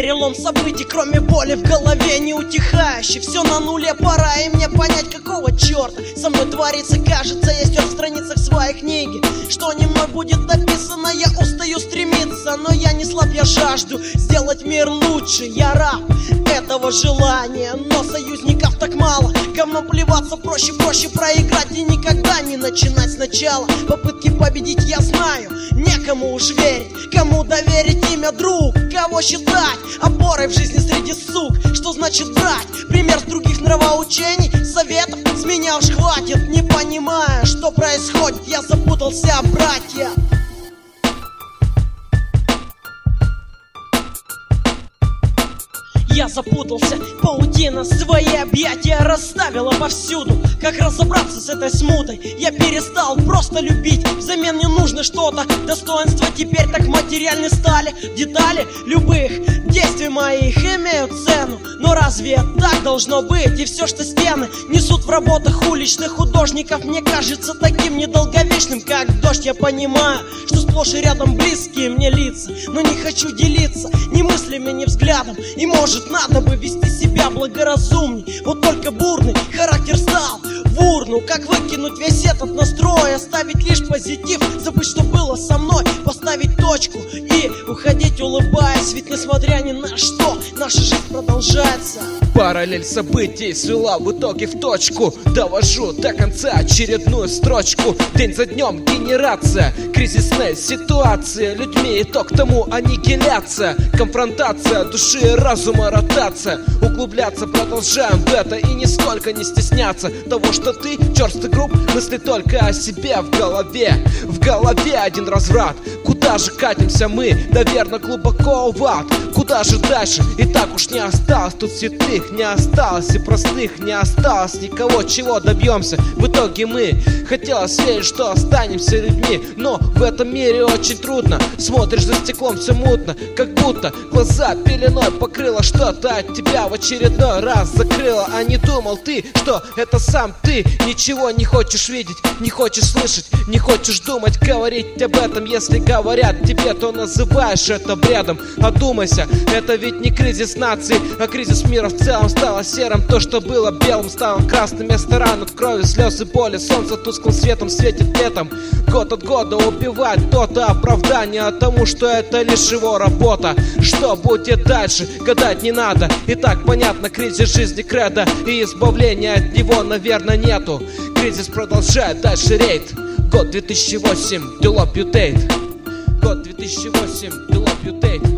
перелом событий, кроме боли в голове не утихающий. Все на нуле, пора и мне понять, какого черта со мной творится. Кажется, я стер в страницах своей книги, что не мной будет написано. Я устаю стремиться, но я не слаб, я жажду сделать мир лучше. Я раб этого желания, но союзников так мало. Говном плеваться проще проиграть и никогда не начинать сначала. Попытки победить я знаю, некому уж верить. Кому доверить имя друг, кого считать опорой в жизни среди сук? Что значит брать пример с других нравоучений? Советов с меня уж хватит. Не понимая, что происходит, я запутался, братья. Я запутался, паутина свои объятия расставила повсюду. Как разобраться с этой смутой? Я перестал просто любить, взамен не нужно что-то. Достоинства теперь так материальны стали. Детали любых действий моих имеют цену. Но разве так должно быть? И все, что стены несут в работах уличных художников, мне кажется таким недолговечным, как дождь. Я понимаю, что сплошь и рядом близкие мне лица, но не хочу делиться ни мыслями, ни взглядом. И может надо бы вести себя благоразумней. Вот только бурный характер стал в урну. Как выкинуть весь этот настрой, оставить лишь позитив, забыть, что было со мной, поставить точку и уходить, улыбаясь. Ведь несмотря ни на что, наша жизнь продолжается. Параллель событий свела в итоге в точку. Довожу до конца очередную строчку. День за днем генерация, кризисная ситуация. Людьми итог тому аннигиляция. Конфронтация души и разума, ротация. Углубляться продолжаем в это и нисколько не стесняться того, что ты черствый груб, мысли только о себе в голове. В голове один разврат. Куда же катимся мы? Наверно, глубоко в ад. Куда же дальше? И так уж не осталось тут святых, не осталось и простых, не осталось никого, чего добьемся. В итоге мы хотелось верить, что останемся людьми, но в этом мире очень трудно. Смотришь за стеклом, все мутно, как будто глаза пеленой покрыло. Что-то от тебя в очередной раз закрыло. А не думал ты, что это сам ты ничего не хочешь видеть, не хочешь слышать, не хочешь думать, говорить об этом. Если говорят тебе, то называешь это бредом. Одумайся, это ведь не кризис нации, а кризис мира в целом. Стало серым то, что было белым, стало красным. Место ран от крови, слез и боли. Солнце тусклым светом светит летом. Год от года убивает кто-то оправдание тому, что это лишь его работа. Что будет дальше, гадать не надо. И так понятно, кризис жизни кредо, и избавления от него, наверное, нету. Кризис продолжает дальше рейд. Год 2008, Delop Utate. Год 2008, Delop Utate.